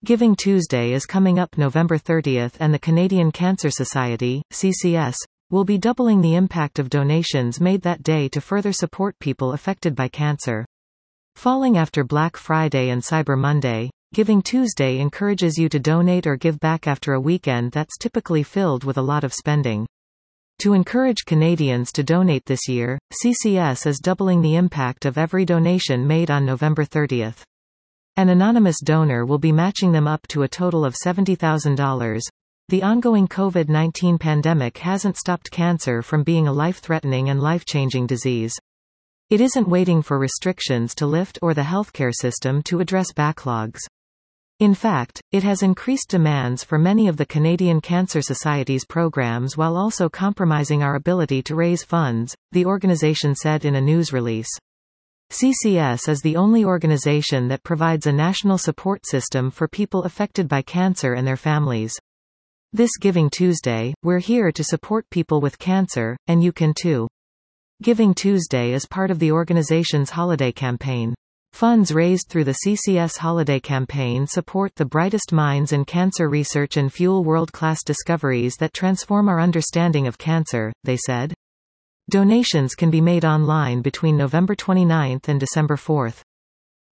Giving Tuesday is coming up November 30th, and the Canadian Cancer Society, CCS, will be doubling the impact of donations made that day to further support people affected by cancer. Falling after Black Friday and Cyber Monday, Giving Tuesday encourages you to donate or give back after a weekend that's typically filled with a lot of spending. To encourage Canadians to donate this year, CCS is doubling the impact of every donation made on November 30th. An anonymous donor will be matching them up to a total of $70,000. The ongoing COVID-19 pandemic hasn't stopped cancer from being a life-threatening and life-changing disease. It isn't waiting for restrictions to lift or the healthcare system to address backlogs. In fact, it has increased demands for many of the Canadian Cancer Society's programs while also compromising our ability to raise funds, the organization said in a news release. CCS is the only organization that provides a national support system for people affected by cancer and their families. This Giving Tuesday, we're here to support people with cancer, and you can too. Giving Tuesday is part of the organization's holiday campaign. Funds raised through the CCS Holiday Campaign support the brightest minds in cancer research and fuel world-class discoveries that transform our understanding of cancer, they said. Donations can be made online between November 29 and December 4.